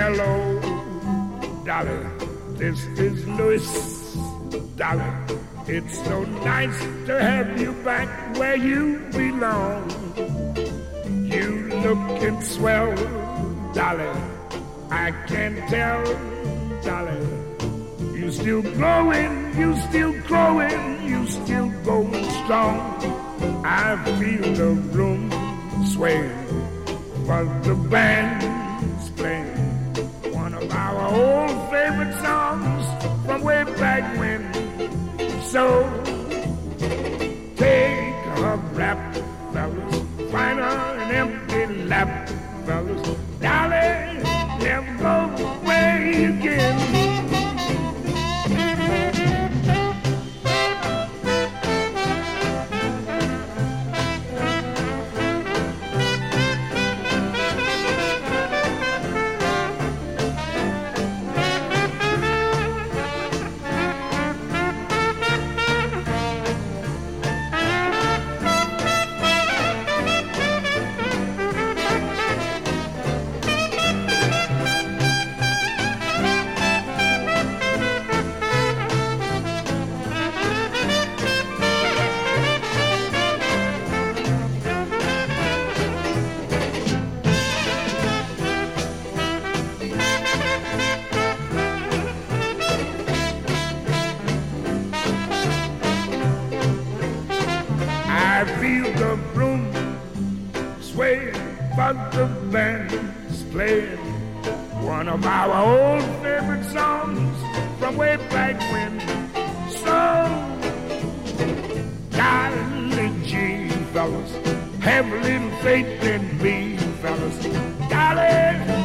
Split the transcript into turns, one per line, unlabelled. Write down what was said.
Hello, Dolly, this is Louis. Dolly, it's so nice to have you back where you belong. You looking swell, Dolly, I can tell, Dolly. You still growing, you still growing, you still going strong. I feel the room sway, but the band's playing one of our old favorite songs from way back when. So take a rap, fellas, find an empty lap, fellas. Dolly, never go away again. I feel the room sway, but the band's playing one of our old favorite songs from way back when. So, golly gee, fellas, have a little faith in me, fellas. Golly.